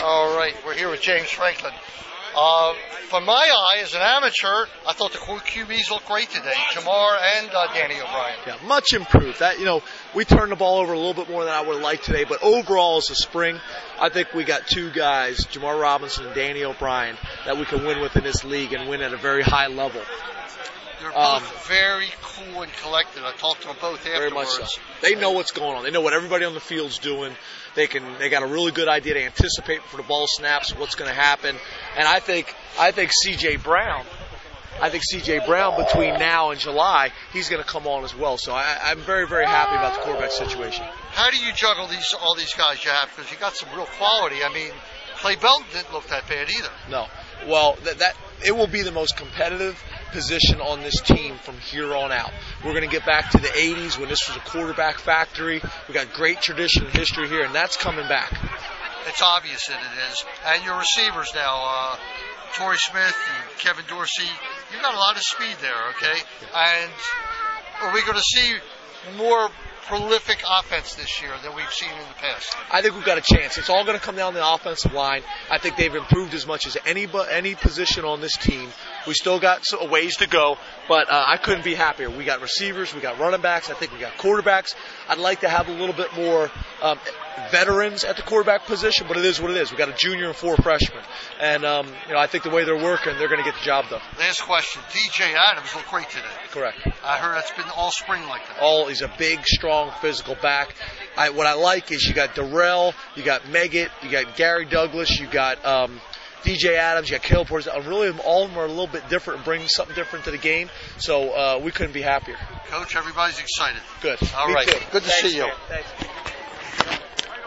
All right, we're here with James Franklin. From my eye, as an amateur, I thought the QBs looked great today, Jamar and Danny O'Brien. Yeah, much improved. We turned the ball over a little bit more than I would have liked today, but overall as a spring, I think we got two guys, Jamar Robinson and Danny O'Brien, that we can win with in this league and win at a very high level. They're both very cool and collected. I talked to them both afterwards. Very much so. They know what's going on. They know what everybody on the field's doing. They got a really good idea to anticipate for the ball snaps, what's going to happen. And I think C.J. Brown between now and July, he's going to come on as well. So I'm very, very happy about the quarterback situation. How do you juggle all these guys you have? Because you got some real quality. I mean, Clay Belton didn't look that bad either. No. Well, it will be the most competitive position on this team from here on out. We're going to get back to the 80s when this was a quarterback factory. We got great tradition and history here, and that's coming back. It's obvious that it is. And your receivers now, Torrey Smith and Kevin Dorsey, you got a lot of speed there, okay? And are we going to see more prolific offense this year than we've seen in the past? I think we've got a chance. It's all going to come down to the offensive line. I think they've improved as much as any position on this team. We still got a ways to go, but I couldn't be happier. We got receivers, we got running backs, I think we got quarterbacks. I'd like to have a little bit more veterans at the quarterback position, but it is what it is. We got a junior and 4 freshmen, and I think the way they're working, they're going to get the job done. Last question: DJ Adams looked great today. Correct. I heard that's been all spring like that. He's a big, strong, physical back. What I like is you got Darrell, you got Meggett, you got Gary Douglas, you got DJ Adams, you got Caleb Porter. Really, all of them are a little bit different and bring something different to the game. So we couldn't be happier. Coach, everybody's excited. Good. All right. Too. Good to see you. Thanks.